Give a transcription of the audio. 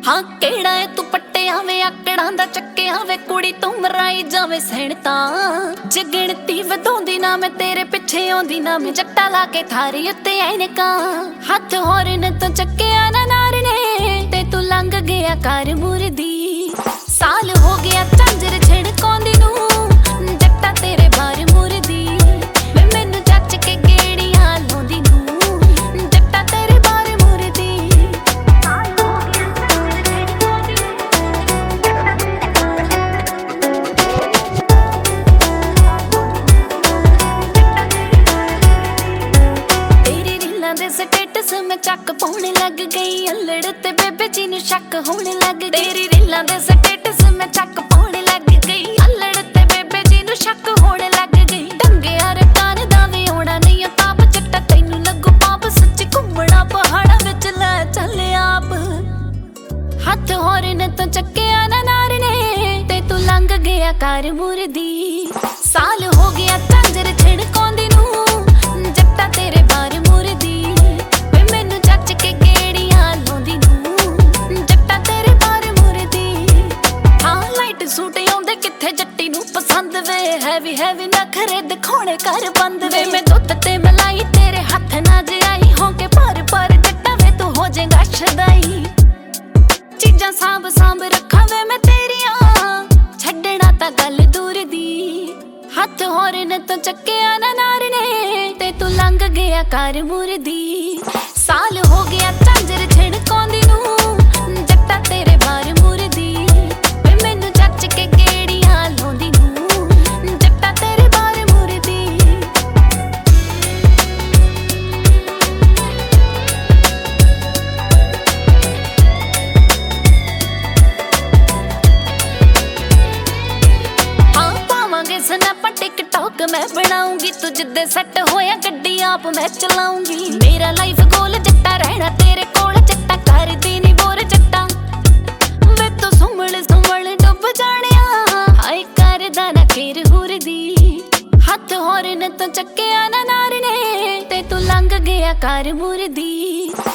हाँ केड़ा है तू पट्टिया वे आकड़ां दा चक्किया वे कुड़ी तू मराई जावे सैणता जे गिणती वधाउंदी ना मैं तेरे पिछे आउंदी ना मैं जट्टा ला के थारी उत्ते ऐनका हथ होर न तो चक्किया ना नार ने ते तू लंघ गया कर मुरदी साल हो गया झांजर छिड़काउंदी नू जट्टा तेरे बार मुरदी वे मैनू जच के गेड़ियां लाउंदी नू जट्टा तेरे बार मुरदी साल हो गया तेरी रीलां दे स्टेटस में चक पाउण लग गई अल्लड़ ते बेबे जी नू शक होण लग गई तेरी रीलां दे स्टेटस में चक पाउण लग गई अल्लड़ ते बेबे जी नू शक होण लग गई ढंगिया रकान दा वे होना नहीं ताप जट्टा तैनू लगू पाप सच्ची घुम्मणा पहाड़ां विच ले चल आप हथ होर न तो चक्किया ना नार ने ते तू लंघ गया कर मुरदी साल हो गया झांजर छिड़काउंदी नू जट्टा तेरे बार मुरदी वे मैनू जच के गेड़ियां लाउंदी नू जट्टा तेरे बार मुरदी हाँ लाइट सूट आउंदे किथे जट्टी नू पसंद वे हैवी नखरे दिखाउणे कर बंद वे मैं दुੱਧ ते मलाई तेरे हथ ना जाई होके पर जट्टा वे तू हो जाएगा शदाई चीजां सांभ रखा वे मैं तेरियां छड्डना तां गल दूर दी हथ होर न तो चक्किया ना नार ने ते तू लंघ गया कर मुरदी साल हो गया झांजर छिड़काउंदी नू जट्टा तेरे बार मुरदी वे मैनू जच के गेड़ियां लाउंदी नू जट्टा तेरे बार मुरदी हाँ पावांगे स्नैप टिकटॉक मैं बनाऊंगी तू जिद्दे सैट होया गड्डी आप मैं चलाऊंगी मेरा लाइफ गोल जट्टा रहना तेरे कोल जट्टा कर दी नी बोर जट्टा वे तो सुमल डुब जानिया हाय करदा ना खीर हुरदी हथ होर न तो चक्किया ना नार ने ते तू लंघ गया कर मुरदी